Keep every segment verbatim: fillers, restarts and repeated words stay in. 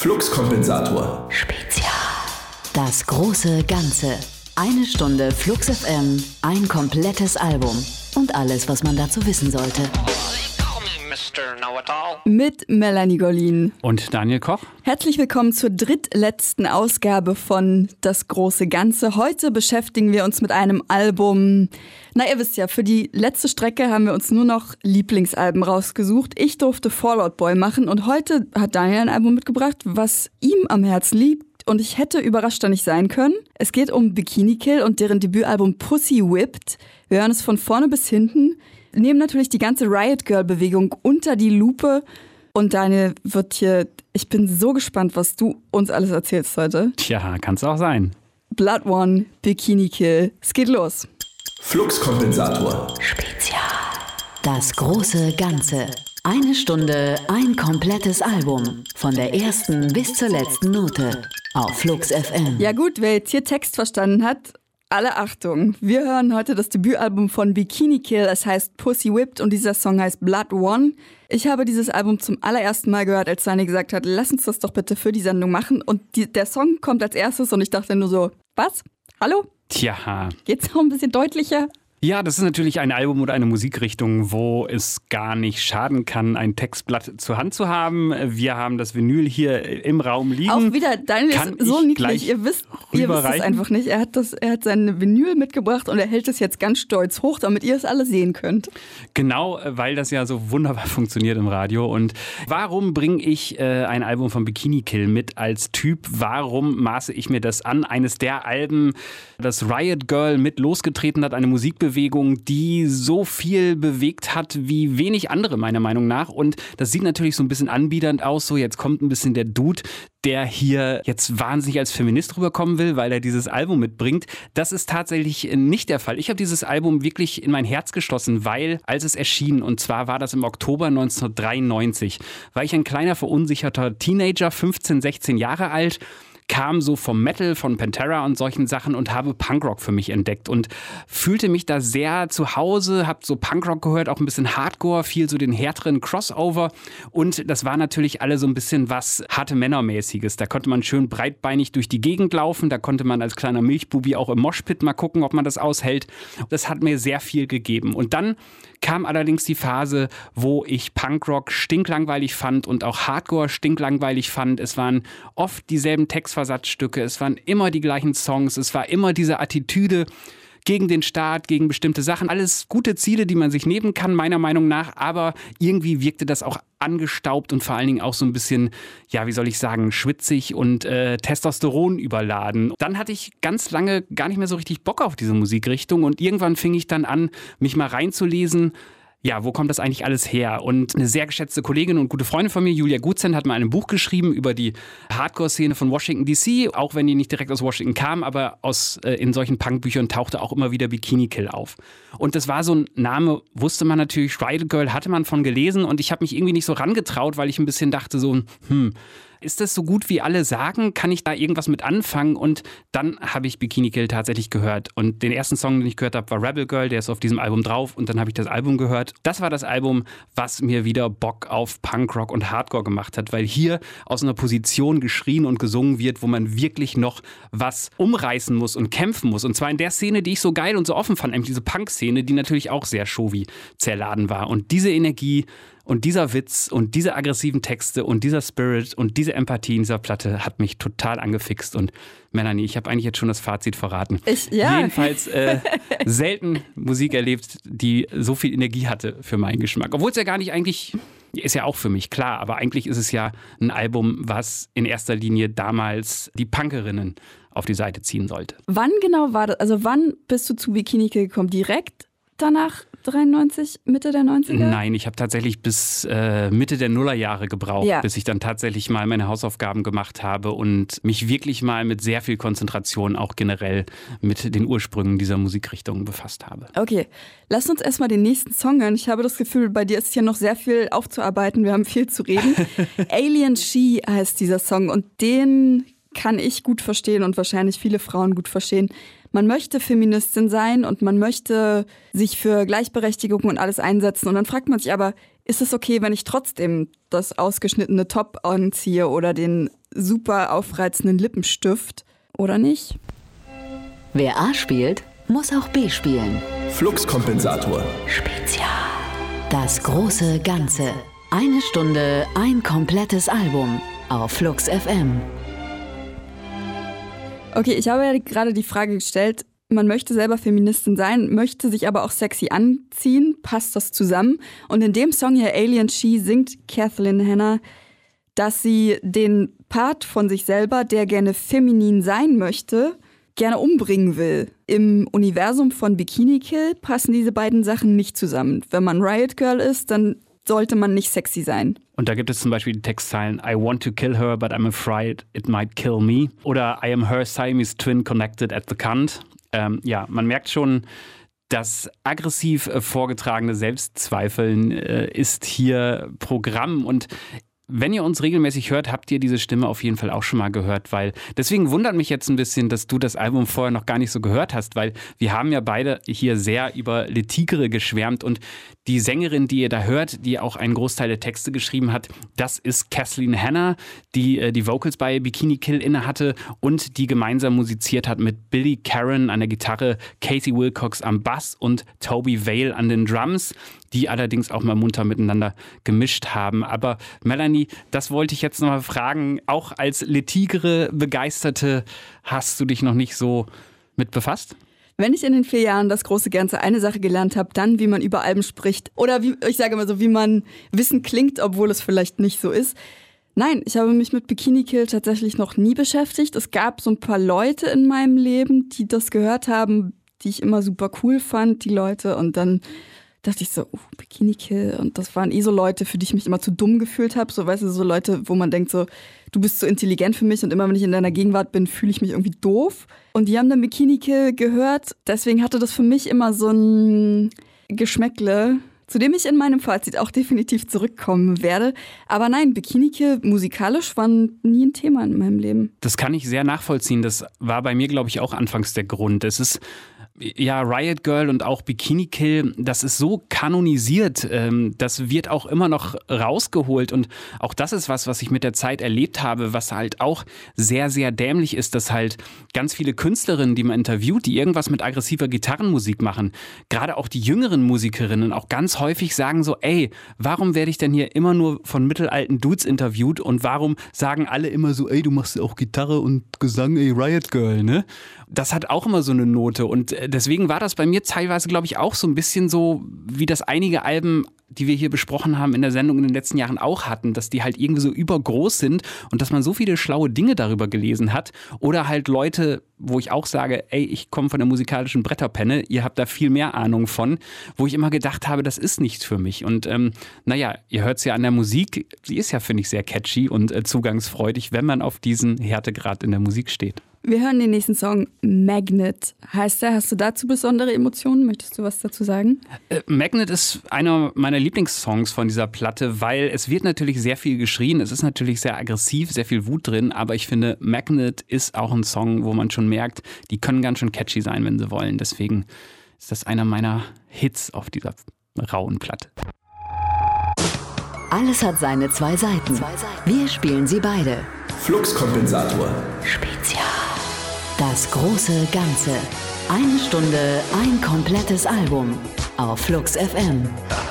Fluxkompensator. Spezial. Das große Ganze. Eine Stunde Flux F M, ein komplettes Album und alles, was man dazu wissen sollte. Mit Melanie Gollin und Daniel Koch. Herzlich willkommen zur drittletzten Ausgabe von Das große Ganze. Heute beschäftigen wir uns mit einem Album. Na, ihr wisst ja, für die letzte Strecke haben wir uns nur noch Lieblingsalben rausgesucht. Ich durfte Fall Out Boy machen und heute hat Daniel ein Album mitgebracht, was ihm am Herzen liegt. Und ich hätte überraschter nicht sein können. Es geht um Bikini Kill und deren Debütalbum Pussy Whipped. Wir hören es von vorne bis hinten. Nehmen natürlich die ganze Riot Girl Bewegung unter die Lupe. Und Daniel wird hier, ich bin so gespannt, was du uns alles erzählst heute. Tja, kann's auch sein. Blood One, Bikini Kill. Es geht los. Fluxkompensator. Spezial. Das große Ganze. Eine Stunde, ein komplettes Album. Von der ersten bis zur letzten Note. Auf Flux F M. Ja gut, wer jetzt hier Text verstanden hat, alle Achtung. Wir hören heute das Debütalbum von Bikini Kill. Es heißt Pussy Whipped und dieser Song heißt Blood One. Ich habe dieses Album zum allerersten Mal gehört, als Dani gesagt hat, lass uns das doch bitte für die Sendung machen. Und die, der Song kommt als erstes und ich dachte nur so, was? Hallo? Tja. Geht's noch ein bisschen deutlicher? Ja, das ist natürlich ein Album oder eine Musikrichtung, wo es gar nicht schaden kann, ein Textblatt zur Hand zu haben. Wir haben das Vinyl hier im Raum liegen. Auch wieder, Daniel kann ist so niedlich. Ihr wisst, ihr wisst es einfach nicht. Er hat, das, er hat sein Vinyl mitgebracht und er hält es jetzt ganz stolz hoch, damit ihr es alle sehen könnt. Genau, weil das ja so wunderbar funktioniert im Radio. Und warum bringe ich äh, ein Album von Bikini Kill mit als Typ? Warum maße ich mir das an? Eines der Alben, das Riot Girl mit losgetreten hat, eine Musikbewegung, die so viel bewegt hat wie wenig andere meiner Meinung nach. Und das sieht natürlich so ein bisschen anbiedernd aus. So, jetzt kommt ein bisschen der Dude, der hier jetzt wahnsinnig als Feminist rüberkommen will, weil er dieses Album mitbringt. Das ist tatsächlich nicht der Fall. Ich habe dieses Album wirklich in mein Herz geschlossen, weil als es erschien, und zwar war das im Oktober neunzehnhundertdreiundneunzig, war ich ein kleiner verunsicherter Teenager, fünfzehn, sechzehn Jahre alt, kam so vom Metal, von Pantera und solchen Sachen und habe Punkrock für mich entdeckt und fühlte mich da sehr zu Hause, habe so Punkrock gehört, auch ein bisschen Hardcore, viel so den härteren Crossover und das war natürlich alle so ein bisschen was harte Männermäßiges. Da konnte man schön breitbeinig durch die Gegend laufen, da konnte man als kleiner Milchbubi auch im Moshpit mal gucken, ob man das aushält. Das hat mir sehr viel gegeben. Und dann kam allerdings die Phase, wo ich Punkrock stinklangweilig fand und auch Hardcore stinklangweilig fand. Es waren oft dieselben Textversatzstücke, es waren immer die gleichen Songs, es war immer diese Attitüde gegen den Staat, gegen bestimmte Sachen. Alles gute Ziele, die man sich nehmen kann, meiner Meinung nach. Aber irgendwie wirkte das auch angestaubt und vor allen Dingen auch so ein bisschen, ja, wie soll ich sagen, schwitzig und äh, Testosteron überladen. Dann hatte ich ganz lange gar nicht mehr so richtig Bock auf diese Musikrichtung und irgendwann fing ich dann an, mich mal reinzulesen. Ja, wo kommt das eigentlich alles her? Und eine sehr geschätzte Kollegin und gute Freundin von mir, Julia Gutzen, hat mal ein Buch geschrieben über die Hardcore-Szene von Washington D C, auch wenn die nicht direkt aus Washington kam, aber aus, äh, in solchen Punkbüchern tauchte auch immer wieder Bikini Kill auf. Und das war so ein Name, wusste man natürlich, Riot Girl hatte man von gelesen und ich habe mich irgendwie nicht so rangetraut, weil ich ein bisschen dachte so, hm, ist das so gut, wie alle sagen? Kann ich da irgendwas mit anfangen? Und dann habe ich Bikini Kill tatsächlich gehört. Und den ersten Song, den ich gehört habe, war Rebel Girl. Der ist auf diesem Album drauf. Und dann habe ich das Album gehört. Das war das Album, was mir wieder Bock auf Punkrock und Hardcore gemacht hat. Weil hier aus einer Position geschrien und gesungen wird, wo man wirklich noch was umreißen muss und kämpfen muss. Und zwar in der Szene, die ich so geil und so offen fand. Nämlich diese Punk-Szene, die natürlich auch sehr showy zerladen war. Und diese Energie und dieser Witz und diese aggressiven Texte und dieser Spirit und diese Empathie in dieser Platte hat mich total angefixt. Und Melanie, ich habe eigentlich jetzt schon das Fazit verraten. Ich, ja. Jedenfalls äh, selten Musik erlebt, die so viel Energie hatte für meinen Geschmack. Obwohl es ja gar nicht eigentlich, ist ja auch für mich, klar, aber eigentlich ist es ja ein Album, was in erster Linie damals die Punkerinnen auf die Seite ziehen sollte. Wann genau war das? Also wann bist du zu Bikini Kill gekommen? Direkt danach? dreiundneunzig, Mitte der neunziger? Nein, ich habe tatsächlich bis äh, Mitte der Nullerjahre gebraucht, ja. bis ich dann tatsächlich mal meine Hausaufgaben gemacht habe und mich wirklich mal mit sehr viel Konzentration auch generell mit den Ursprüngen dieser Musikrichtung befasst habe. Okay, lass uns erstmal den nächsten Song hören. Ich habe das Gefühl, bei dir ist hier noch sehr viel aufzuarbeiten. Wir haben viel zu reden. Alien She heißt dieser Song und den kann ich gut verstehen und wahrscheinlich viele Frauen gut verstehen. Man möchte Feministin sein und man möchte sich für Gleichberechtigung und alles einsetzen. Und dann fragt man sich aber, ist es okay, wenn ich trotzdem das ausgeschnittene Top anziehe oder den super aufreizenden Lippenstift, oder nicht? Wer A spielt, muss auch B spielen. Fluxkompensator. Spezial. Das große Ganze. Eine Stunde, ein komplettes Album auf Flux F M. Okay, ich habe ja gerade die Frage gestellt, man möchte selber Feministin sein, möchte sich aber auch sexy anziehen. Passt das zusammen? Und in dem Song hier, Alien She, singt Kathleen Hanna, dass sie den Part von sich selber, der gerne feminin sein möchte, gerne umbringen will. Im Universum von Bikini Kill passen diese beiden Sachen nicht zusammen. Wenn man Riot Girl ist, dann sollte man nicht sexy sein. Und da gibt es zum Beispiel die Textzeilen I want to kill her, but I'm afraid it might kill me. Oder I am her Siamese twin connected at the cunt. Ähm, ja, man merkt schon, das aggressiv äh, vorgetragene Selbstzweifeln äh, ist hier Programm. Und wenn ihr uns regelmäßig hört, habt ihr diese Stimme auf jeden Fall auch schon mal gehört, weil deswegen wundert mich jetzt ein bisschen, dass du das Album vorher noch gar nicht so gehört hast, weil wir haben ja beide hier sehr über Le Tigre geschwärmt und die Sängerin, die ihr da hört, die auch einen Großteil der Texte geschrieben hat, das ist Kathleen Hanna, die äh, die Vocals bei Bikini Kill inne hatte und die gemeinsam musiziert hat mit Billy Caron an der Gitarre, Casey Wilcox am Bass und Toby Vale an den Drums, die allerdings auch mal munter miteinander gemischt haben. Aber Melanie, das wollte ich jetzt noch mal fragen, auch als Le Tigre-Begeisterte, hast du dich noch nicht so mit befasst? Wenn ich in den vier Jahren das große Ganze eine Sache gelernt habe, dann wie man über Alben spricht oder wie ich sage immer so, wie man Wissen klingt, obwohl es vielleicht nicht so ist. Nein, ich habe mich mit Bikini Kill tatsächlich noch nie beschäftigt. Es gab so ein paar Leute in meinem Leben, die das gehört haben, die ich immer super cool fand, die Leute. Und dann dachte ich so, oh, Bikini Kill. Und das waren eh so Leute, für die ich mich immer zu dumm gefühlt habe. So, weißt du, so Leute, wo man denkt so, du bist zu intelligent für mich und immer wenn ich in deiner Gegenwart bin, fühle ich mich irgendwie doof. Und die haben dann Bikini Kill gehört. Deswegen hatte das für mich immer so ein Geschmäckle, zu dem ich in meinem Fazit auch definitiv zurückkommen werde. Aber nein, Bikini Kill musikalisch war nie ein Thema in meinem Leben. Das kann ich sehr nachvollziehen. Das war bei mir, glaube ich, auch anfangs der Grund. Es ist ja, Riot Girl und auch Bikini Kill, das ist so kanonisiert, ähm, das wird auch immer noch rausgeholt und auch das ist was, was ich mit der Zeit erlebt habe, was halt auch sehr, sehr dämlich ist, dass halt ganz viele Künstlerinnen, die man interviewt, die irgendwas mit aggressiver Gitarrenmusik machen, gerade auch die jüngeren Musikerinnen auch ganz häufig sagen so, ey, warum werde ich denn hier immer nur von mittelalten Dudes interviewt und warum sagen alle immer so, ey, du machst auch Gitarre und Gesang, ey, Riot Girl, ne? Das hat auch immer so eine Note und deswegen war das bei mir teilweise, glaube ich, auch so ein bisschen so, wie das einige Alben, die wir hier besprochen haben in der Sendung in den letzten Jahren auch hatten, dass die halt irgendwie so übergroß sind und dass man so viele schlaue Dinge darüber gelesen hat oder halt Leute, wo ich auch sage, ey, ich komme von der musikalischen Bretterpenne, ihr habt da viel mehr Ahnung von, wo ich immer gedacht habe, das ist nichts für mich und ähm, naja, ihr hört es ja an der Musik, sie ist ja, finde ich, sehr catchy und äh, zugangsfreudig, wenn man auf diesen Härtegrad in der Musik steht. Wir hören den nächsten Song, Magnet heißt er. Hast du dazu besondere Emotionen? Möchtest du was dazu sagen? Äh, Magnet ist einer meiner Lieblingssongs von dieser Platte, weil es wird natürlich sehr viel geschrien. Es ist natürlich sehr aggressiv, sehr viel Wut drin. Aber ich finde, Magnet ist auch ein Song, wo man schon merkt, die können ganz schön catchy sein, wenn sie wollen. Deswegen ist das einer meiner Hits auf dieser rauen Platte. Alles hat seine zwei Seiten. Wir spielen sie beide. Fluxkompensator. Spezial. Das große Ganze. Eine Stunde, ein komplettes Album auf Flux F M.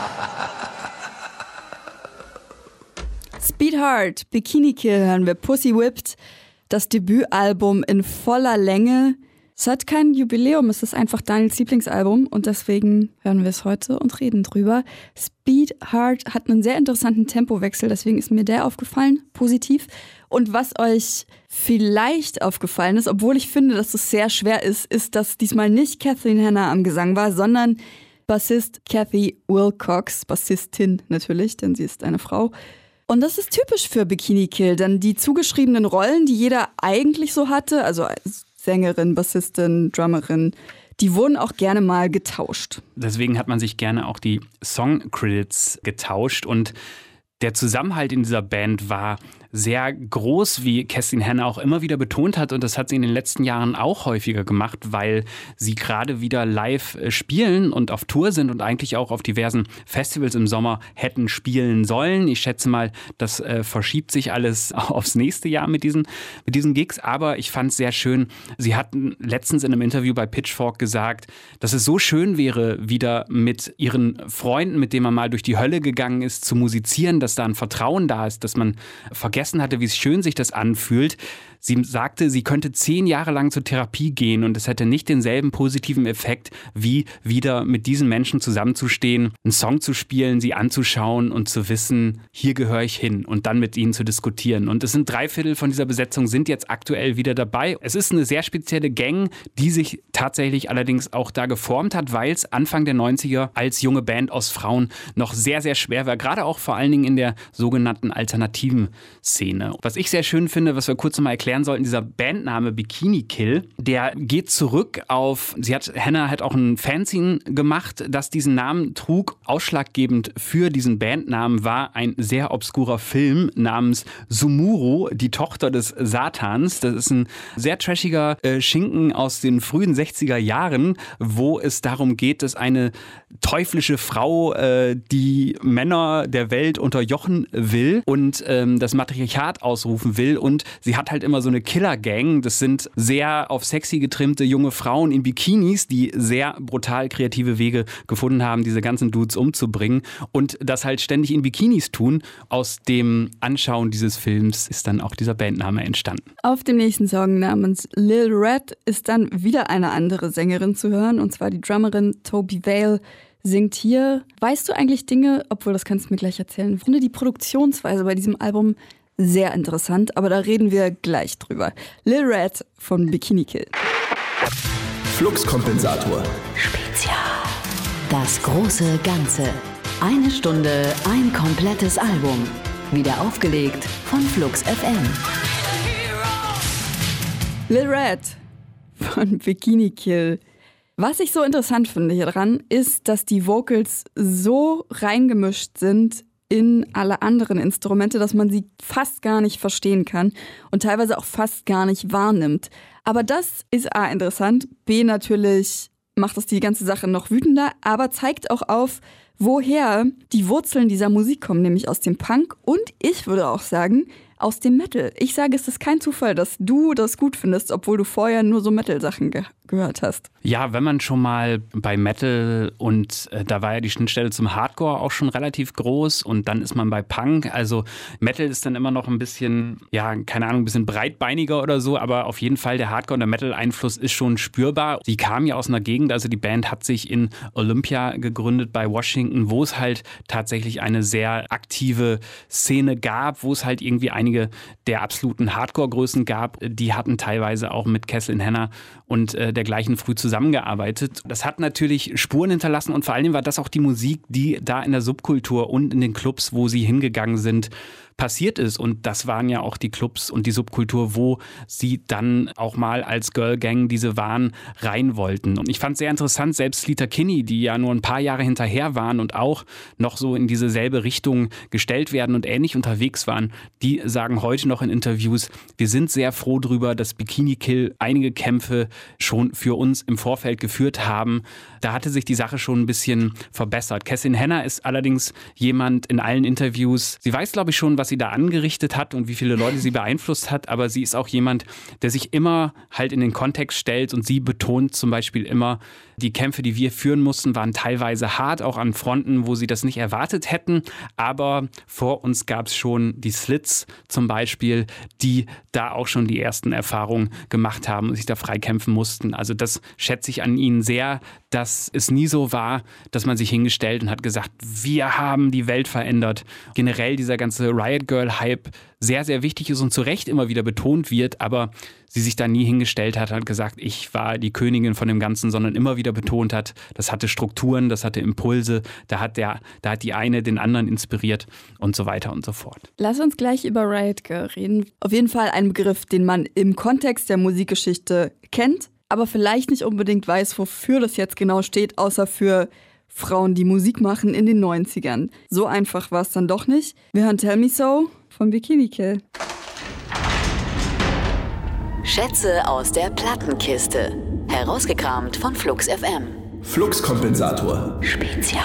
Speed Hard, Bikini Kill hören wir, Pussy Whipped, das Debütalbum in voller Länge. Es hat kein Jubiläum, es ist einfach Daniels Lieblingsalbum und deswegen hören wir es heute und reden drüber. Speed Hard hat einen sehr interessanten Tempowechsel, deswegen ist mir der aufgefallen, positiv. Und was euch vielleicht aufgefallen ist, obwohl ich finde, dass es sehr schwer ist, ist, dass diesmal nicht Kathleen Hanna am Gesang war, sondern Bassist Cathy Wilcox, Bassistin natürlich, denn sie ist eine Frau. Und das ist typisch für Bikini Kill, denn die zugeschriebenen Rollen, die jeder eigentlich so hatte, also als Sängerin, Bassistin, Drummerin, die wurden auch gerne mal getauscht. Deswegen hat man sich gerne auch die Song-Credits getauscht und der Zusammenhalt in dieser Band war sehr groß, wie Kerstin Henner auch immer wieder betont hat. Und das hat sie in den letzten Jahren auch häufiger gemacht, weil sie gerade wieder live spielen und auf Tour sind und eigentlich auch auf diversen Festivals im Sommer hätten spielen sollen. Ich schätze mal, das äh, verschiebt sich alles aufs nächste Jahr mit diesen, mit diesen Gigs. Aber ich fand es sehr schön. Sie hatten letztens in einem Interview bei Pitchfork gesagt, dass es so schön wäre, wieder mit ihren Freunden, mit denen man mal durch die Hölle gegangen ist, zu musizieren, dass da ein Vertrauen da ist, dass man vergessen hatte, wie schön sich das anfühlt. Sie sagte, sie könnte zehn Jahre lang zur Therapie gehen und es hätte nicht denselben positiven Effekt, wie wieder mit diesen Menschen zusammenzustehen, einen Song zu spielen, sie anzuschauen und zu wissen, hier gehöre ich hin und dann mit ihnen zu diskutieren. Und es sind drei Viertel von dieser Besetzung sind jetzt aktuell wieder dabei. Es ist eine sehr spezielle Gang, die sich tatsächlich allerdings auch da geformt hat, weil es Anfang der neunziger als junge Band aus Frauen noch sehr, sehr schwer war, gerade auch vor allen Dingen in der sogenannten alternativen Szene. Was ich sehr schön finde, was wir kurz noch mal erklären sollten, dieser Bandname Bikini Kill, der geht zurück auf, sie hat, Henna hat auch ein Fanzine gemacht, das diesen Namen trug. Ausschlaggebend für diesen Bandnamen war ein sehr obskurer Film namens Sumuru, die Tochter des Satans. Das ist ein sehr trashiger äh, Schinken aus den frühen sechziger Jahren, wo es darum geht, dass eine teuflische Frau äh, die Männer der Welt unterjochen will und ähm, das Matriarchat ausrufen will. Und sie hat halt immer so eine Killer-Gang. Das sind sehr auf sexy getrimmte junge Frauen in Bikinis, die sehr brutal kreative Wege gefunden haben, diese ganzen Dudes umzubringen und das halt ständig in Bikinis tun. Aus dem Anschauen dieses Films ist dann auch dieser Bandname entstanden. Auf dem nächsten Song namens Lil Red ist dann wieder eine andere Sängerin zu hören, und zwar die Drummerin Toby Vale singt hier. Weißt du eigentlich Dinge, obwohl das kannst du mir gleich erzählen, ich finde die Produktionsweise bei diesem Album sehr interessant, aber da reden wir gleich drüber. Lil Red von Bikini Kill. Fluxkompensator. Spezial. Das große Ganze. Eine Stunde, ein komplettes Album. Wieder aufgelegt von Flux F M. Lil Red von Bikini Kill. Was ich so interessant finde hier dran, ist, dass die Vocals so reingemischt sind in alle anderen Instrumente, dass man sie fast gar nicht verstehen kann und teilweise auch fast gar nicht wahrnimmt. Aber das ist A, interessant, B, natürlich macht das die ganze Sache noch wütender, aber zeigt auch auf, woher die Wurzeln dieser Musik kommen, nämlich aus dem Punk und ich würde auch sagen, aus dem Metal. Ich sage, es ist kein Zufall, dass du das gut findest, obwohl du vorher nur so Metal-Sachen ge- gehört hast. Ja, wenn man schon mal bei Metal und äh, da war ja die Schnittstelle zum Hardcore auch schon relativ groß und dann ist man bei Punk. Also Metal ist dann immer noch ein bisschen, ja, keine Ahnung, ein bisschen breitbeiniger oder so, aber auf jeden Fall der Hardcore und der Metal-Einfluss ist schon spürbar. Sie kam ja aus einer Gegend, also die Band hat sich in Olympia gegründet bei Washington, wo es halt tatsächlich eine sehr aktive Szene gab, wo es halt irgendwie einige der absoluten Hardcore-Größen gab, die hatten teilweise auch mit Kerstin Henner und äh, dergleichen früh zusammengearbeitet. Das hat natürlich Spuren hinterlassen und vor allem war das auch die Musik, die da in der Subkultur und in den Clubs, wo sie hingegangen sind, passiert ist. Und das waren ja auch die Clubs und die Subkultur, wo sie dann auch mal als Girl Gang diese waren, rein wollten. Und ich fand es sehr interessant, selbst Sleater Kinney, die ja nur ein paar Jahre hinterher waren und auch noch so in diese selbe Richtung gestellt werden und ähnlich unterwegs waren, die sagen heute noch in Interviews, wir sind sehr froh drüber, dass Bikini Kill einige Kämpfe schon für uns im Vorfeld geführt haben. Da hatte sich die Sache schon ein bisschen verbessert. Kerstin Henner ist allerdings jemand in allen Interviews, sie weiß, glaube ich, schon, was sie da angerichtet hat und wie viele Leute sie beeinflusst hat, aber sie ist auch jemand, der sich immer halt in den Kontext stellt und sie betont zum Beispiel immer, die Kämpfe, die wir führen mussten, waren teilweise hart, auch an Fronten, wo sie das nicht erwartet hätten, aber vor uns gab es schon die Slits zum Beispiel, die da auch schon die ersten Erfahrungen gemacht haben und sich da freikämpfen mussten. Also das schätze ich an ihnen sehr, dass es nie so war, dass man sich hingestellt und hat gesagt, wir haben die Welt verändert. Generell dieser ganze Riot Girl Hype sehr, sehr wichtig ist und zu Recht immer wieder betont wird, aber sie sich da nie hingestellt hat und gesagt, ich war die Königin von dem Ganzen, sondern immer wieder betont hat, das hatte Strukturen, das hatte Impulse, da hat, der, da hat die eine den anderen inspiriert und so weiter und so fort. Lass uns gleich über Riot Girl reden. Auf jeden Fall ein Begriff, den man im Kontext der Musikgeschichte kennt, aber vielleicht nicht unbedingt weiß, wofür das jetzt genau steht, außer für Frauen, die Musik machen in den neunzigern. So einfach war es dann doch nicht. Wir hören Tell Me So von Bikini Kill. Schätze aus der Plattenkiste. Herausgekramt von Flux F M. Fluxkompensator. Spezial.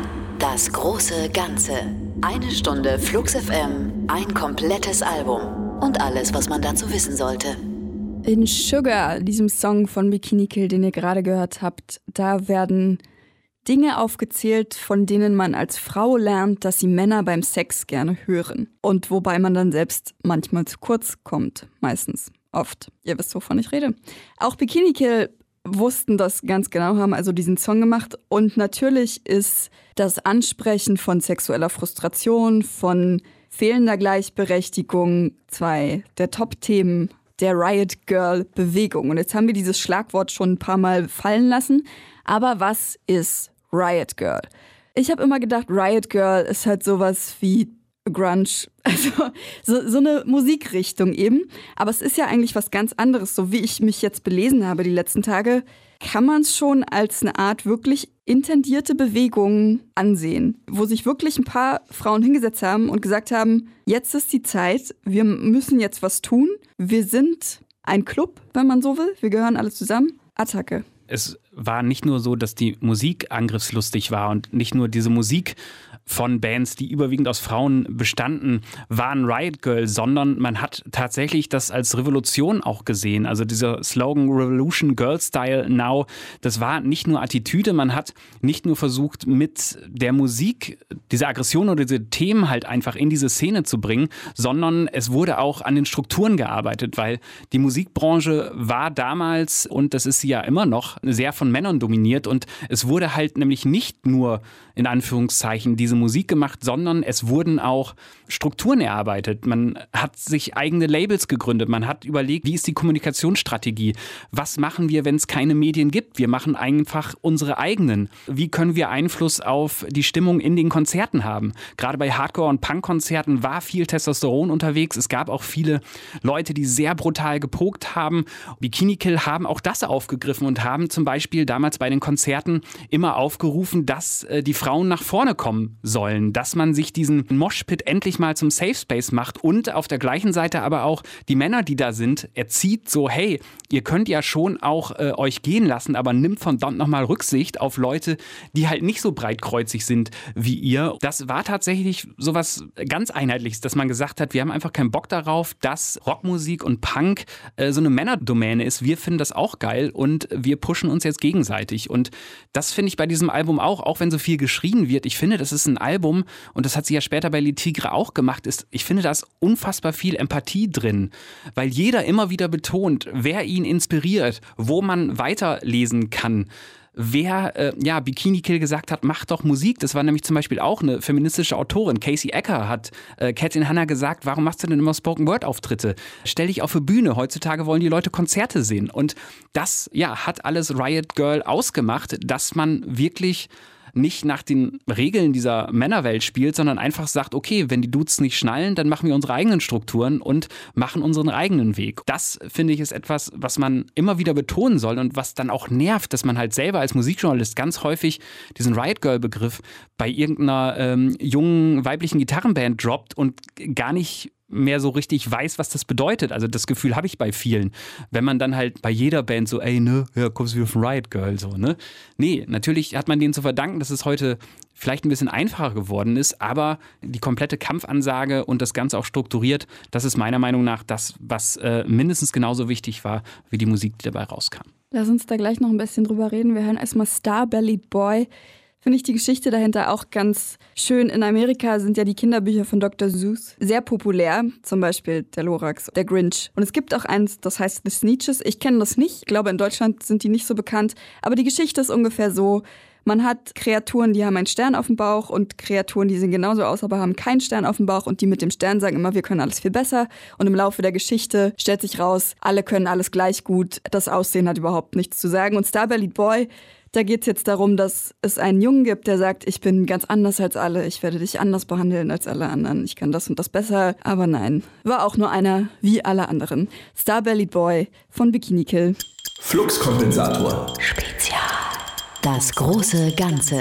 Das große Ganze. Eine Stunde Flux F M, ein komplettes Album. Und alles, was man dazu wissen sollte. In Sugar, diesem Song von Bikini Kill, den ihr gerade gehört habt, da werden Dinge aufgezählt, von denen man als Frau lernt, dass sie Männer beim Sex gerne hören. Und wobei man dann selbst manchmal zu kurz kommt. Meistens. Oft. Ihr wisst, wovon ich rede. Auch Bikini Kill wussten das ganz genau, haben also diesen Song gemacht. Und natürlich ist das Ansprechen von sexueller Frustration, von fehlender Gleichberechtigung zwei der Top-Themen der Riot Girl Bewegung. Und jetzt haben wir dieses Schlagwort schon ein paar Mal fallen lassen. Aber was ist Riot Girl? Ich habe immer gedacht, Riot Girl ist halt sowas wie Grunge, also so, so eine Musikrichtung eben. Aber es ist ja eigentlich was ganz anderes. So wie ich mich jetzt belesen habe die letzten Tage, kann man es schon als eine Art wirklich intendierte Bewegung ansehen, wo sich wirklich ein paar Frauen hingesetzt haben und gesagt haben, jetzt ist die Zeit, wir müssen jetzt was tun. Wir sind ein Club, wenn man so will. Wir gehören alle zusammen. Attacke. Es war nicht nur so, dass die Musik angriffslustig war und nicht nur diese Musik von Bands, die überwiegend aus Frauen bestanden, waren Riot Girl, sondern man hat tatsächlich das als Revolution auch gesehen. Also dieser Slogan Revolution Girl Style Now, das war nicht nur Attitüde, man hat nicht nur versucht, mit der Musik diese Aggression oder diese Themen halt einfach in diese Szene zu bringen, sondern es wurde auch an den Strukturen gearbeitet, weil die Musikbranche war damals, und das ist sie ja immer noch, sehr von Männern dominiert und es wurde halt nämlich nicht nur in Anführungszeichen diese Musik gemacht, sondern es wurden auch Strukturen erarbeitet. Man hat sich eigene Labels gegründet. Man hat überlegt, wie ist die Kommunikationsstrategie? Was machen wir, wenn es keine Medien gibt? Wir machen einfach unsere eigenen. Wie können wir Einfluss auf die Stimmung in den Konzerten haben? Gerade bei Hardcore- und Punk-Konzerten war viel Testosteron unterwegs. Es gab auch viele Leute, die sehr brutal gepokt haben. Bikini Kill haben auch das aufgegriffen und haben zum Beispiel damals bei den Konzerten immer aufgerufen, dass äh, die Frauen nach vorne kommen sollen, dass man sich diesen Moshpit endlich mal zum Safe Space macht und auf der gleichen Seite aber auch die Männer, die da sind, erzieht so, hey, ihr könnt ja schon auch äh, euch gehen lassen, aber nimmt verdammt nochmal Rücksicht auf Leute, die halt nicht so breitkreuzig sind wie ihr. Das war tatsächlich sowas ganz Einheitliches, dass man gesagt hat, wir haben einfach keinen Bock darauf, dass Rockmusik und Punk äh, so eine Männerdomäne ist. Wir finden das auch geil und wir pushen uns jetzt gegenseitig. Und das finde ich bei diesem Album auch, auch wenn so viel geschrien wird. Ich finde, das ist ein Album, und das hat sie ja später bei Le Tigre auch gemacht, ist, ich finde, da ist unfassbar viel Empathie drin, weil jeder immer wieder betont, wer ihn inspiriert, wo man weiterlesen kann. Wer, äh, ja, Bikini Kill gesagt hat, macht doch Musik. Das war nämlich zum Beispiel auch eine feministische Autorin. Casey Ecker hat äh, Kathleen Hanna gesagt, warum machst du denn immer Spoken-Word-Auftritte? Stell dich auf die Bühne. Heutzutage wollen die Leute Konzerte sehen. Und das, ja, hat alles Riot Girl ausgemacht, dass man wirklich nicht nach den Regeln dieser Männerwelt spielt, sondern einfach sagt, okay, wenn die Dudes nicht schnallen, dann machen wir unsere eigenen Strukturen und machen unseren eigenen Weg. Das, finde ich, ist etwas, was man immer wieder betonen soll und was dann auch nervt, dass man halt selber als Musikjournalist ganz häufig diesen Riot Girl-Begriff bei irgendeiner ähm, jungen weiblichen Gitarrenband droppt und gar nicht mehr so richtig weiß, was das bedeutet. Also das Gefühl habe ich bei vielen. Wenn man dann halt bei jeder Band so, ey, ne, ja, kommst du wieder von Riot Girl, so, ne? Nee, natürlich hat man denen zu verdanken, dass es heute vielleicht ein bisschen einfacher geworden ist, aber die komplette Kampfansage und das Ganze auch strukturiert, das ist meiner Meinung nach das, was äh, mindestens genauso wichtig war, wie die Musik, die dabei rauskam. Lass uns da gleich noch ein bisschen drüber reden. Wir hören erstmal Star-Bellied Boy. Finde ich die Geschichte dahinter auch ganz schön. In Amerika sind ja die Kinderbücher von Doktor Seuss sehr populär, zum Beispiel der Lorax, der Grinch. Und es gibt auch eins, das heißt The Sneetches. Ich kenne das nicht, ich glaube in Deutschland sind die nicht so bekannt. Aber die Geschichte ist ungefähr so, man hat Kreaturen, die haben einen Stern auf dem Bauch und Kreaturen, die sehen genauso aus, aber haben keinen Stern auf dem Bauch und die mit dem Stern sagen immer, wir können alles viel besser. Und im Laufe der Geschichte stellt sich raus, alle können alles gleich gut. Das Aussehen hat überhaupt nichts zu sagen. Und Star-Bellied Boy, da geht es jetzt darum, dass es einen Jungen gibt, der sagt, ich bin ganz anders als alle, ich werde dich anders behandeln als alle anderen, ich kann das und das besser. Aber nein, war auch nur einer wie alle anderen. Star-Bellied Boy von Bikini Kill. Fluxkompensator. Spezial. Das große Ganze.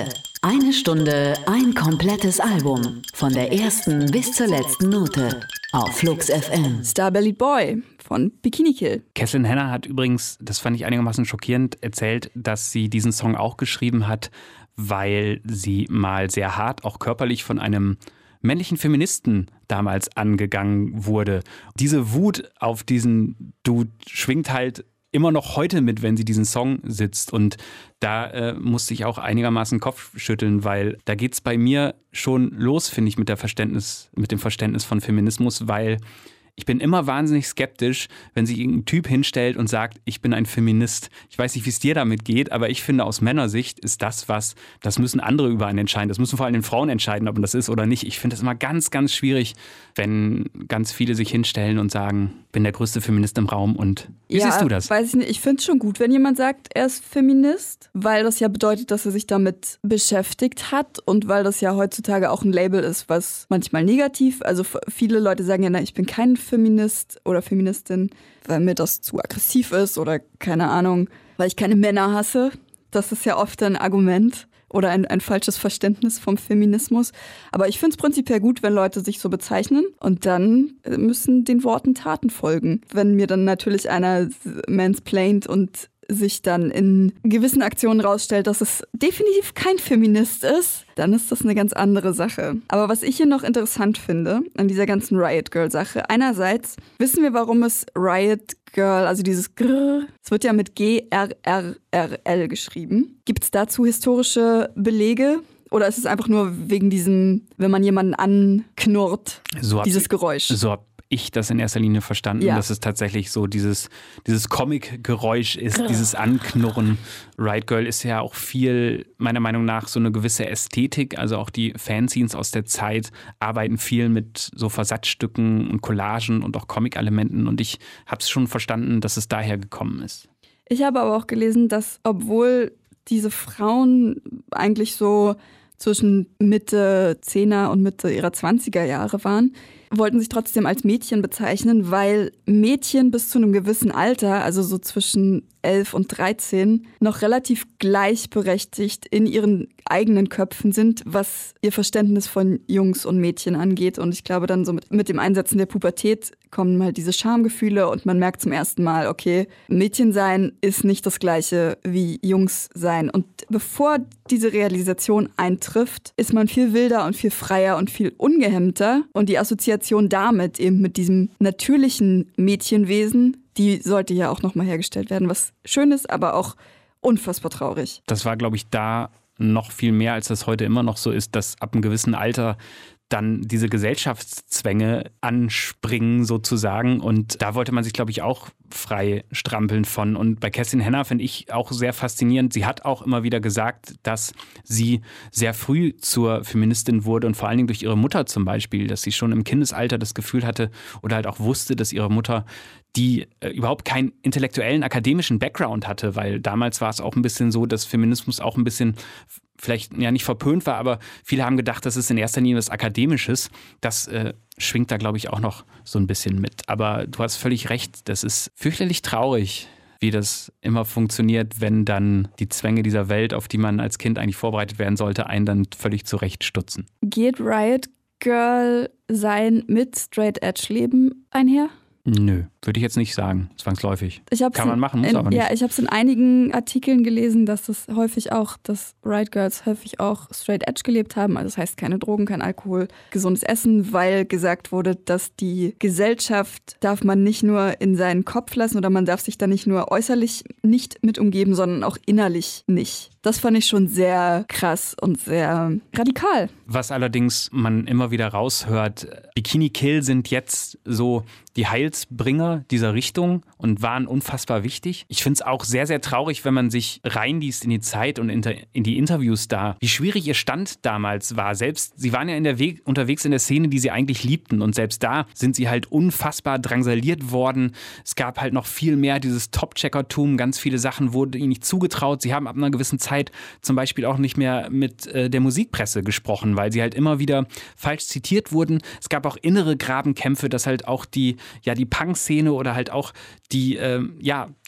Eine Stunde, ein komplettes Album. Von der ersten bis zur letzten Note. Auf Flux F M. Starbellied Boy von Bikini Kill. Kathleen Hanna hat übrigens, das fand ich einigermaßen schockierend, erzählt, dass sie diesen Song auch geschrieben hat, weil sie mal sehr hart, auch körperlich, von einem männlichen Feministen damals angegangen wurde. Diese Wut auf diesen Dude schwingt halt immer noch heute mit, wenn sie diesen Song sitzt. Und da äh, musste ich auch einigermaßen Kopf schütteln, weil da geht es bei mir schon los, finde ich, mit der Verständnis, mit dem Verständnis von Feminismus, weil ich bin immer wahnsinnig skeptisch, wenn sich irgendein Typ hinstellt und sagt, ich bin ein Feminist. Ich weiß nicht, wie es dir damit geht, aber ich finde, aus Männersicht ist das was, das müssen andere über einen entscheiden. Das müssen vor allem Frauen entscheiden, ob man das ist oder nicht. Ich finde es immer ganz, ganz schwierig, wenn ganz viele sich hinstellen und sagen, ich bin der größte Feminist im Raum. Und wie ja, siehst du das? Weiß ich nicht. Ich finde es schon gut, wenn jemand sagt, er ist Feminist, weil das ja bedeutet, dass er sich damit beschäftigt hat und weil das ja heutzutage auch ein Label ist, was manchmal negativ, also viele Leute sagen ja, na, ich bin kein Feminist oder Feministin, weil mir das zu aggressiv ist oder keine Ahnung, weil ich keine Männer hasse. Das ist ja oft ein Argument oder ein, ein falsches Verständnis vom Feminismus. Aber ich finde es prinzipiell gut, wenn Leute sich so bezeichnen und dann müssen den Worten Taten folgen. Wenn mir dann natürlich einer mansplaint und sich dann in gewissen Aktionen rausstellt, dass es definitiv kein Feminist ist, dann ist das eine ganz andere Sache. Aber was ich hier noch interessant finde an dieser ganzen Riot Girl-Sache, einerseits wissen wir, warum es Riot Girl, also dieses Grrr, es wird ja mit G R R R L geschrieben. Gibt es dazu historische Belege? Oder ist es einfach nur wegen diesem, wenn man jemanden anknurrt, so dieses Geräusch? So hab ich das in erster Linie verstanden, ja. Dass es tatsächlich so dieses, dieses Comic-Geräusch ist, Grrr. Dieses Anknurren. Riot Girl ist ja auch viel, meiner Meinung nach, so eine gewisse Ästhetik. Also auch die Fanzines aus der Zeit arbeiten viel mit so Versatzstücken und Collagen und auch Comic-Elementen. Und ich habe es schon verstanden, dass es daher gekommen ist. Ich habe aber auch gelesen, dass obwohl diese Frauen eigentlich so zwischen Mitte Zehner und Mitte ihrer zwanziger Jahre waren, wollten sich trotzdem als Mädchen bezeichnen, weil Mädchen bis zu einem gewissen Alter, also so zwischen elf und dreizehn, noch relativ gleichberechtigt in ihren eigenen Köpfen sind, was ihr Verständnis von Jungs und Mädchen angeht. Und ich glaube, dann so mit, mit dem Einsetzen der Pubertät kommen halt diese Schamgefühle und man merkt zum ersten Mal, okay, Mädchen sein ist nicht das Gleiche wie Jungs sein. Und bevor diese Realisation eintrifft, ist man viel wilder und viel freier und viel ungehemmter. Und die Assoziation damit, eben mit diesem natürlichen Mädchenwesen, die sollte ja auch nochmal hergestellt werden, was schön ist, aber auch unfassbar traurig. Das war, glaube ich, da noch viel mehr, als das heute immer noch so ist, dass ab einem gewissen Alter dann diese Gesellschaftszwänge anspringen sozusagen und da wollte man sich, glaube ich, auch frei strampeln von. Und bei Kathleen Hanna finde ich auch sehr faszinierend. Sie hat auch immer wieder gesagt, dass sie sehr früh zur Feministin wurde und vor allen Dingen durch ihre Mutter zum Beispiel, dass sie schon im Kindesalter das Gefühl hatte oder halt auch wusste, dass ihre Mutter die äh, überhaupt keinen intellektuellen, akademischen Background hatte, weil damals war es auch ein bisschen so, dass Feminismus auch ein bisschen vielleicht ja nicht verpönt war, aber viele haben gedacht, das ist in erster Linie was Akademisches. Das äh, schwingt da, glaube ich, auch noch so ein bisschen mit. Aber du hast völlig recht, das ist fürchterlich traurig, wie das immer funktioniert, wenn dann die Zwänge dieser Welt, auf die man als Kind eigentlich vorbereitet werden sollte, einen dann völlig zurechtstutzen. Geht Riot Girl sein mit Straight Edge Leben einher? Nö, würde ich jetzt nicht sagen, zwangsläufig. Kann man machen, muss in, aber nicht. Ja, ich habe es in einigen Artikeln gelesen, dass das häufig auch, dass Riot Girls häufig auch straight edge gelebt haben. Also das heißt keine Drogen, kein Alkohol, gesundes Essen, weil gesagt wurde, dass die Gesellschaft darf man nicht nur in seinen Kopf lassen oder man darf sich da nicht nur äußerlich nicht mit umgeben, sondern auch innerlich nicht. Das fand ich schon sehr krass und sehr radikal. Was allerdings man immer wieder raushört, Bikini Kill sind jetzt so die Heilsbringer dieser Richtung und waren unfassbar wichtig. Ich finde es auch sehr, sehr traurig, wenn man sich reinliest in die Zeit und in die Interviews da, wie schwierig ihr Stand damals war. Selbst, sie waren ja in der Weg, unterwegs in der Szene, die sie eigentlich liebten und selbst da sind sie halt unfassbar drangsaliert worden. Es gab halt noch viel mehr dieses Top-Checkertum, ganz viele Sachen wurden ihnen nicht zugetraut. Sie haben ab einer gewissen Zeit zum Beispiel auch nicht mehr mit äh, der Musikpresse gesprochen, weil sie halt immer wieder falsch zitiert wurden. Es gab auch innere Grabenkämpfe, dass halt auch die ja die Punk-Szene oder halt auch die, äh, ja,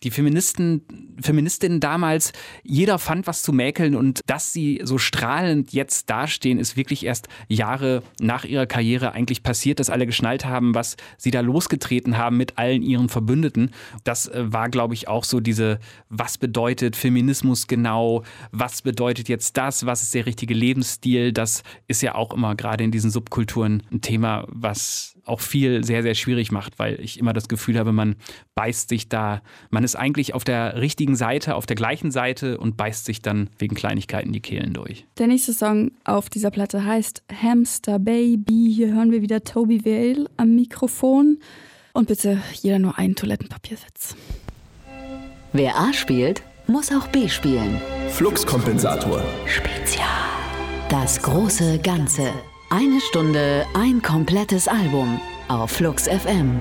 die Feministen, Feministinnen damals, jeder fand was zu mäkeln und dass sie so strahlend jetzt dastehen, ist wirklich erst Jahre nach ihrer Karriere eigentlich passiert, dass alle geschnallt haben, was sie da losgetreten haben mit allen ihren Verbündeten. Das war, glaube ich, auch so diese, was bedeutet Feminismus genau, was bedeutet jetzt das, was ist der richtige Lebensstil, das ist ja auch immer gerade in diesen Subkulturen ein Thema, was auch viel sehr, sehr schwierig macht, weil ich immer das Gefühl habe, man beißt sich da, man ist eigentlich auf der richtigen Seite, auf der gleichen Seite und beißt sich dann wegen Kleinigkeiten die Kehlen durch. Der nächste Song auf dieser Platte heißt Hamster Baby. Hier hören wir wieder Toby Vale am Mikrofon. Und bitte jeder nur einen Toilettenpapiersatz. Wer A spielt, muss auch B spielen. Fluxkompensator. Spezial. Das große Ganze. Eine Stunde, ein komplettes Album auf Flux F M.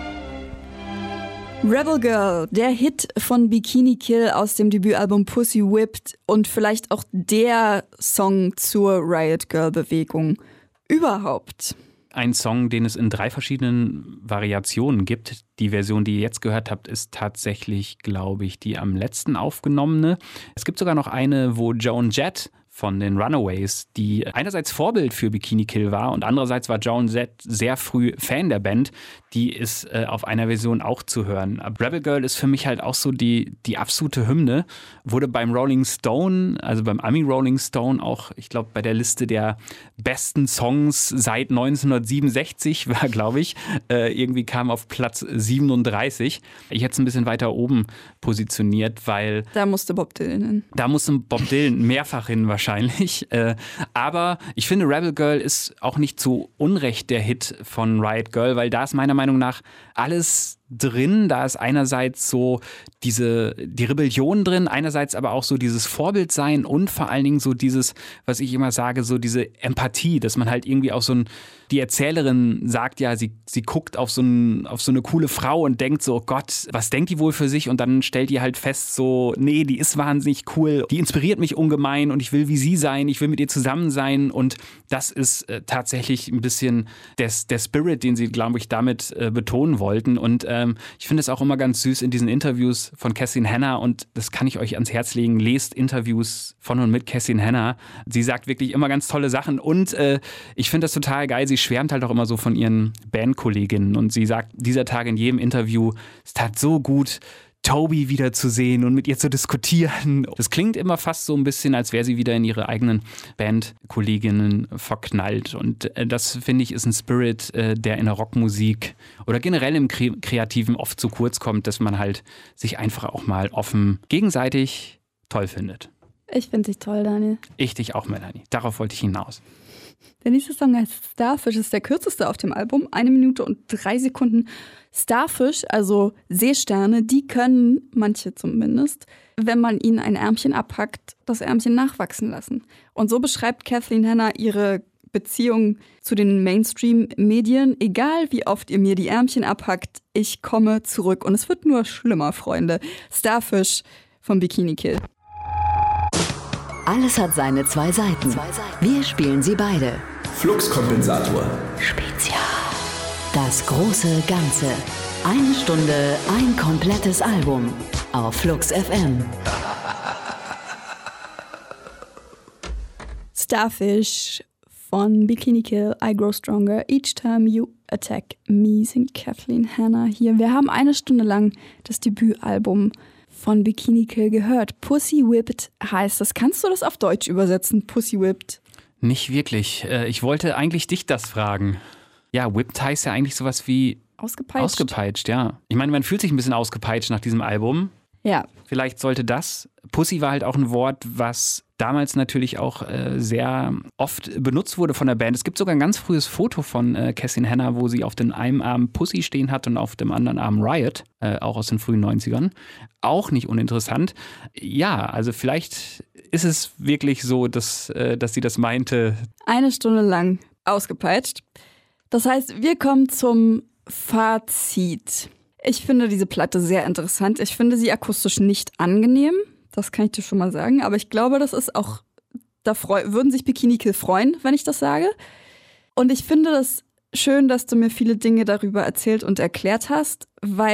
Rebel Girl, der Hit von Bikini Kill aus dem Debütalbum Pussy Whipped und vielleicht auch der Song zur Riot Girl Bewegung überhaupt. Ein Song, den es in drei verschiedenen Variationen gibt. Die Version, die ihr jetzt gehört habt, ist tatsächlich, glaube ich, die am letzten aufgenommene. Es gibt sogar noch eine, wo Joan Jett von den Runaways, die einerseits Vorbild für Bikini Kill war und andererseits war Joan Jett sehr früh Fan der Band. Die ist äh, auf einer Version auch zu hören. Rebel Girl ist für mich halt auch so die, die absolute Hymne. Wurde beim Rolling Stone, also beim Ami Rolling Stone auch, ich glaube, bei der Liste der besten Songs seit neunzehnhundertsiebenundsechzig war, glaube ich, äh, irgendwie kam auf Platz siebenunddreißig. Ich hätte es ein bisschen weiter oben positioniert, weil... Da musste Bob Dylan hin. Da musste Bob Dylan mehrfach hin wahrscheinlich. Äh, aber ich finde, Rebel Girl ist auch nicht zu Unrecht der Hit von Riot Girl, weil da ist meiner Meinung nach alles drin. Da ist einerseits so diese, die Rebellion drin, einerseits aber auch so dieses Vorbildsein und vor allen Dingen so dieses, was ich immer sage, so diese Empathie, dass man halt irgendwie auch so ein, die Erzählerin sagt ja, sie, sie guckt auf so, ein, auf so eine coole Frau und denkt so, oh Gott, was denkt die wohl für sich? Und dann stellt die halt fest so, nee, die ist wahnsinnig cool, die inspiriert mich ungemein und ich will wie sie sein, ich will mit ihr zusammen sein und das ist äh, tatsächlich ein bisschen des, der Spirit, den sie, glaube ich, damit äh, betonen wollten und ähm, ich finde es auch immer ganz süß in diesen Interviews von Kathleen Hanna und das kann ich euch ans Herz legen, lest Interviews von und mit Kathleen Hanna. Sie sagt wirklich immer ganz tolle Sachen und äh, ich finde das total geil, sie schwärmt halt auch immer so von ihren Bandkolleginnen und sie sagt dieser Tag in jedem Interview, es tat so gut, Toby wiederzusehen und mit ihr zu diskutieren. Das klingt immer fast so ein bisschen, als wäre sie wieder in ihre eigenen Bandkolleginnen verknallt. Und das, finde ich, ist ein Spirit, der in der Rockmusik oder generell im Kreativen oft zu kurz kommt, dass man halt sich einfach auch mal offen gegenseitig toll findet. Ich finde dich toll, Daniel. Ich dich auch, Melanie. Darauf wollte ich hinaus. Der nächste Song heißt Starfish, ist der kürzeste auf dem Album. Eine Minute und drei Sekunden. Starfish, also Seesterne, die können, manche zumindest, wenn man ihnen ein Ärmchen abhackt, das Ärmchen nachwachsen lassen. Und so beschreibt Kathleen Hanna ihre Beziehung zu den Mainstream-Medien. Egal wie oft ihr mir die Ärmchen abhackt, ich komme zurück. Und es wird nur schlimmer, Freunde. Starfish vom Bikini Kill. Alles hat seine zwei Seiten. Wir spielen sie beide. Fluxkompensator. Spezial. Das große Ganze. Eine Stunde, ein komplettes Album. Auf Flux F M. Starfish von Bikini Kill, I Grow Stronger, Each Time You Attack Me, singt Kathleen Hanna hier. Wir haben eine Stunde lang das Debütalbum von Bikini Kill gehört. Pussy Whipped heißt das. Kannst du das auf Deutsch übersetzen? Pussy Whipped? Nicht wirklich. Ich wollte eigentlich dich das fragen. Ja, whipped heißt ja eigentlich sowas wie ausgepeitscht. Ausgepeitscht, ja. Ich meine, man fühlt sich ein bisschen ausgepeitscht nach diesem Album. Ja. Vielleicht sollte das. Pussy war halt auch ein Wort, was damals natürlich auch äh, sehr oft benutzt wurde von der Band. Es gibt sogar ein ganz frühes Foto von äh, Kathleen Hanna, wo sie auf dem einen Arm Pussy stehen hat und auf dem anderen Arm Riot, äh, auch aus den frühen neunzigern. Auch nicht uninteressant. Ja, also vielleicht ist es wirklich so, dass, äh, dass sie das meinte. Eine Stunde lang ausgepeitscht. Das heißt, wir kommen zum Fazit. Ich finde diese Platte sehr interessant. Ich finde sie akustisch nicht angenehm. Das kann ich dir schon mal sagen. Aber ich glaube, das ist auch, da freu, würden sich Bikini Kill freuen, wenn ich das sage. Und ich finde das schön, dass du mir viele Dinge darüber erzählt und erklärt hast, weil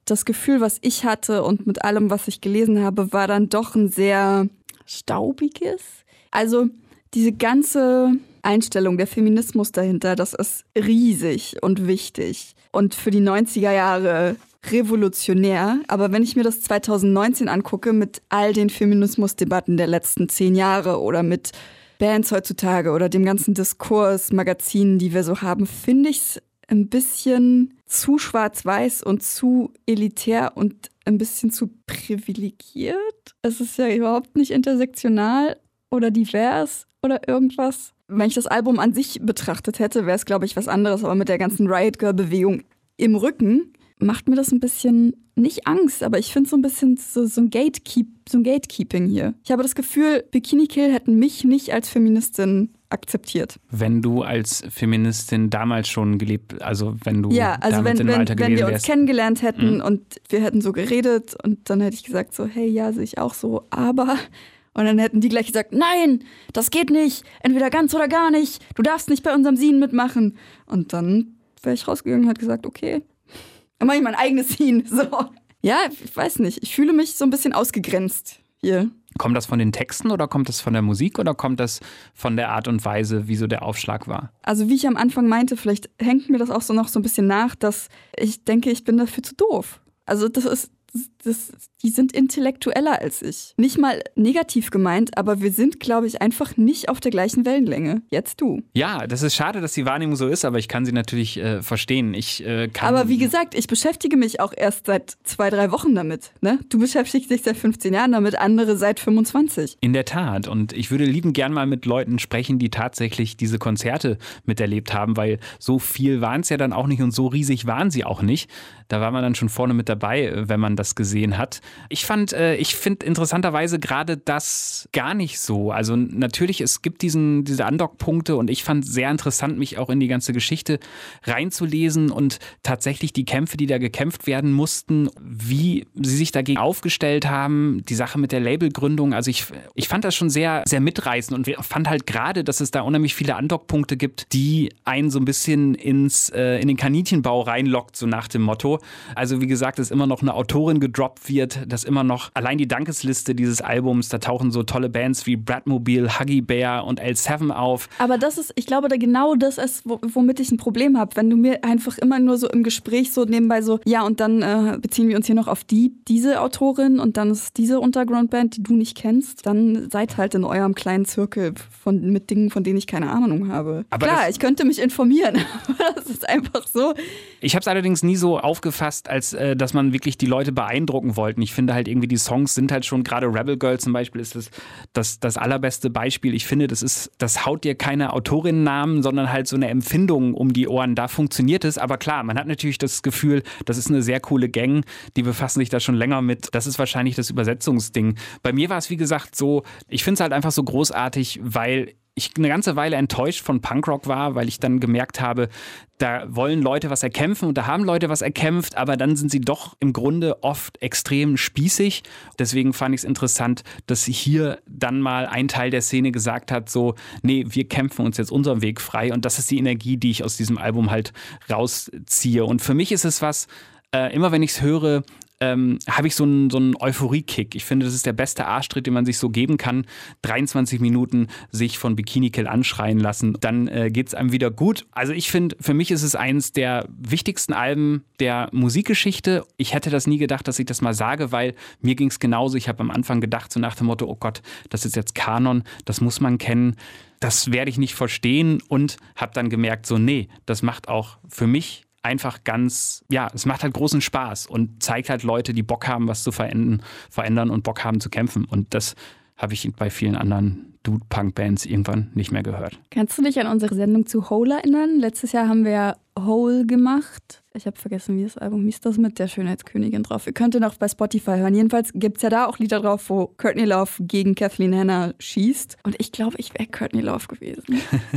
das Gefühl, was ich hatte und mit allem, was ich gelesen habe, war dann doch ein sehr staubiges. Also diese ganze Einstellung, der Feminismus dahinter, das ist riesig und wichtig und für die neunziger Jahre revolutionär. Aber wenn ich mir das zwanzig neunzehn angucke mit all den Feminismusdebatten der letzten zehn Jahre oder mit Bands heutzutage oder dem ganzen Diskurs, Magazinen, die wir so haben, finde ich es ein bisschen zu schwarz-weiß und zu elitär und ein bisschen zu privilegiert. Es ist ja überhaupt nicht intersektional oder divers oder irgendwas. Wenn ich das Album an sich betrachtet hätte, wäre es, glaube ich, was anderes. Aber mit der ganzen Riot Girl-Bewegung im Rücken macht mir das ein bisschen, nicht Angst, aber ich finde so ein bisschen so, so, ein Gatekeep, so ein Gatekeeping hier. Ich habe das Gefühl, Bikini Kill hätten mich nicht als Feministin akzeptiert. Wenn du als Feministin damals schon gelebt, also wenn du ja, also damals wenn, im wenn, Alter wenn gewesen wir uns wärst. kennengelernt hätten mhm. und wir hätten so geredet und dann hätte ich gesagt so, hey, ja, sehe ich auch so, aber... Und dann hätten die gleich gesagt, nein, das geht nicht, entweder ganz oder gar nicht, du darfst nicht bei unserem Scene mitmachen. Und dann wäre ich rausgegangen und hätte gesagt, okay, dann mache ich mein eigenes Scene. So. Ja, ich weiß nicht, ich fühle mich so ein bisschen ausgegrenzt hier. Kommt das von den Texten oder kommt das von der Musik oder kommt das von der Art und Weise, wie so der Aufschlag war? Also wie ich am Anfang meinte, vielleicht hängt mir das auch so noch so ein bisschen nach, dass ich denke, ich bin dafür zu doof. Also das ist... Das, die sind intellektueller als ich. Nicht mal negativ gemeint, aber wir sind, glaube ich, einfach nicht auf der gleichen Wellenlänge. Jetzt du. Ja, das ist schade, dass die Wahrnehmung so ist, aber ich kann sie natürlich äh, verstehen. Ich, äh, kann aber wie gesagt, ich beschäftige mich auch erst seit zwei, drei Wochen damit. Ne? Du beschäftigst dich seit fünfzehn Jahren damit, andere seit fünfundzwanzig. In der Tat. Und ich würde liebend gern mal mit Leuten sprechen, die tatsächlich diese Konzerte miterlebt haben, weil so viel waren es ja dann auch nicht und so riesig waren sie auch nicht. Da war man dann schon vorne mit dabei, wenn man das gesehen hat. Ich fand, äh, ich finde interessanterweise gerade das gar nicht so. Also natürlich, es gibt diesen, diese Andockpunkte und ich fand sehr interessant, mich auch in die ganze Geschichte reinzulesen und tatsächlich die Kämpfe, die da gekämpft werden mussten, wie sie sich dagegen aufgestellt haben, die Sache mit der Labelgründung. Also ich, ich fand das schon sehr, sehr mitreißend und fand halt gerade, dass es da unheimlich viele Andockpunkte gibt, die einen so ein bisschen ins, äh, in den Kaninchenbau reinlockt, so nach dem Motto. Also wie gesagt, dass immer noch eine Autorin gedroppt wird, dass immer noch allein die Dankesliste dieses Albums, da tauchen so tolle Bands wie Bradmobile, Huggy Bear und L sieben auf. Aber das ist, ich glaube, da genau das ist, womit ich ein Problem habe. Wenn du mir einfach immer nur so im Gespräch so nebenbei so, ja und dann äh, beziehen wir uns hier noch auf die, diese Autorin und dann ist diese Untergrundband, die du nicht kennst, dann seid halt in eurem kleinen Zirkel von, mit Dingen, von denen ich keine Ahnung habe. Aber klar, ich könnte mich informieren, aber das ist einfach so. Ich habe es allerdings nie so aufgefasst, als äh, dass man wirklich die Leute beeindrucken wollte. Ich finde halt irgendwie, die Songs sind halt schon, gerade Rebel Girl zum Beispiel ist das, das das allerbeste Beispiel. Ich finde, das ist, das haut dir keine Autorinnennamen, sondern halt so eine Empfindung um die Ohren. Da funktioniert es, aber klar, man hat natürlich das Gefühl, das ist eine sehr coole Gang, die befassen sich da schon länger mit. Das ist wahrscheinlich das Übersetzungsding. Bei mir war es, wie gesagt, so, ich finde es halt einfach so großartig, weil ich eine ganze Weile enttäuscht von Punkrock war, weil ich dann gemerkt habe, da wollen Leute was erkämpfen und da haben Leute was erkämpft, aber dann sind sie doch im Grunde oft extrem spießig. Deswegen fand ich es interessant, dass hier dann mal ein Teil der Szene gesagt hat, so, nee, wir kämpfen uns jetzt unseren Weg frei und das ist die Energie, die ich aus diesem Album halt rausziehe. Und für mich ist es was, äh, immer wenn ich es höre, Ähm, habe ich so einen, so einen Euphorie-Kick. Ich finde, das ist der beste Arschtritt, den man sich so geben kann. dreiundzwanzig Minuten sich von Bikini Kill anschreien lassen, dann äh, geht es einem wieder gut. Also ich finde, für mich ist es eines der wichtigsten Alben der Musikgeschichte. Ich hätte das nie gedacht, dass ich das mal sage, weil mir ging es genauso. Ich habe am Anfang gedacht, so nach dem Motto, oh Gott, das ist jetzt Kanon, das muss man kennen. Das werde ich nicht verstehen und habe dann gemerkt, so nee, das macht auch für mich einfach ganz, ja, es macht halt großen Spaß und zeigt halt Leute, die Bock haben, was zu verändern, verändern und Bock haben zu kämpfen. Und das habe ich bei vielen anderen Dude-Punk-Bands irgendwann nicht mehr gehört. Kannst du dich an unsere Sendung zu Hole erinnern? Letztes Jahr haben wir ja Hole gemacht. Ich habe vergessen, wie das Album hieß, das mit der Schönheitskönigin drauf. Ihr könnt noch bei Spotify hören. Jedenfalls gibt es ja da auch Lieder drauf, wo Courtney Love gegen Kathleen Hanna schießt. Und ich glaube, ich wäre Courtney Love gewesen.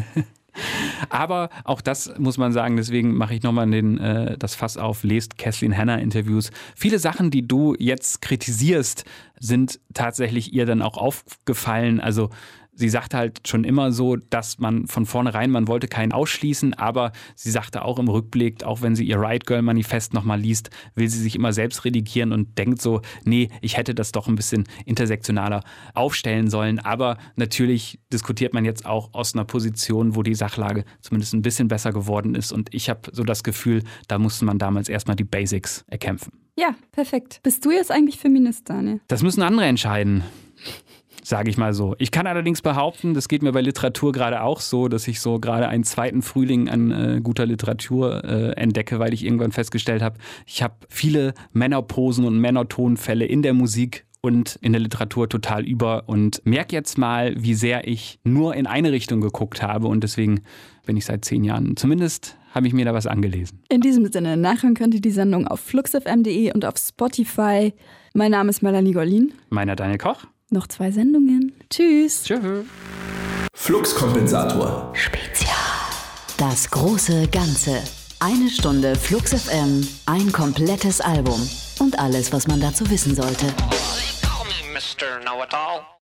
Aber auch das muss man sagen, deswegen mache ich nochmal den, äh, das Fass auf, lest Kathleen Hanna Interviews. Viele Sachen, die du jetzt kritisierst, sind tatsächlich ihr dann auch aufgefallen. Also sie sagte halt schon immer so, dass man von vornherein, man wollte keinen ausschließen, aber sie sagte auch im Rückblick, auch wenn sie ihr Riot Girl Manifest nochmal liest, will sie sich immer selbst redigieren und denkt so, nee, ich hätte das doch ein bisschen intersektionaler aufstellen sollen. Aber natürlich diskutiert man jetzt auch aus einer Position, wo die Sachlage zumindest ein bisschen besser geworden ist. Und ich habe so das Gefühl, da musste man damals erstmal die Basics erkämpfen. Ja, perfekt. Bist du jetzt eigentlich Feminist, Daniel? Das müssen andere entscheiden. Sage ich mal so. Ich kann allerdings behaupten, das geht mir bei Literatur gerade auch so, dass ich so gerade einen zweiten Frühling an äh, guter Literatur äh, entdecke, weil ich irgendwann festgestellt habe, ich habe viele Männerposen und Männertonfälle in der Musik und in der Literatur total über und merke jetzt mal, wie sehr ich nur in eine Richtung geguckt habe und deswegen bin ich seit zehn Jahren, zumindest habe ich mir da was angelesen. In diesem Sinne, nachhören könnt ihr die Sendung auf flux f m punkt d e und auf Spotify. Mein Name ist Melanie Gorlin. Meiner Daniel Koch. Noch zwei Sendungen. Tschüss. Tschüss. Fluxkompensator. Spezial. Das große Ganze. Eine Stunde Flux F M, ein komplettes Album und alles, was man dazu wissen sollte. Call me Mister Know-it-all.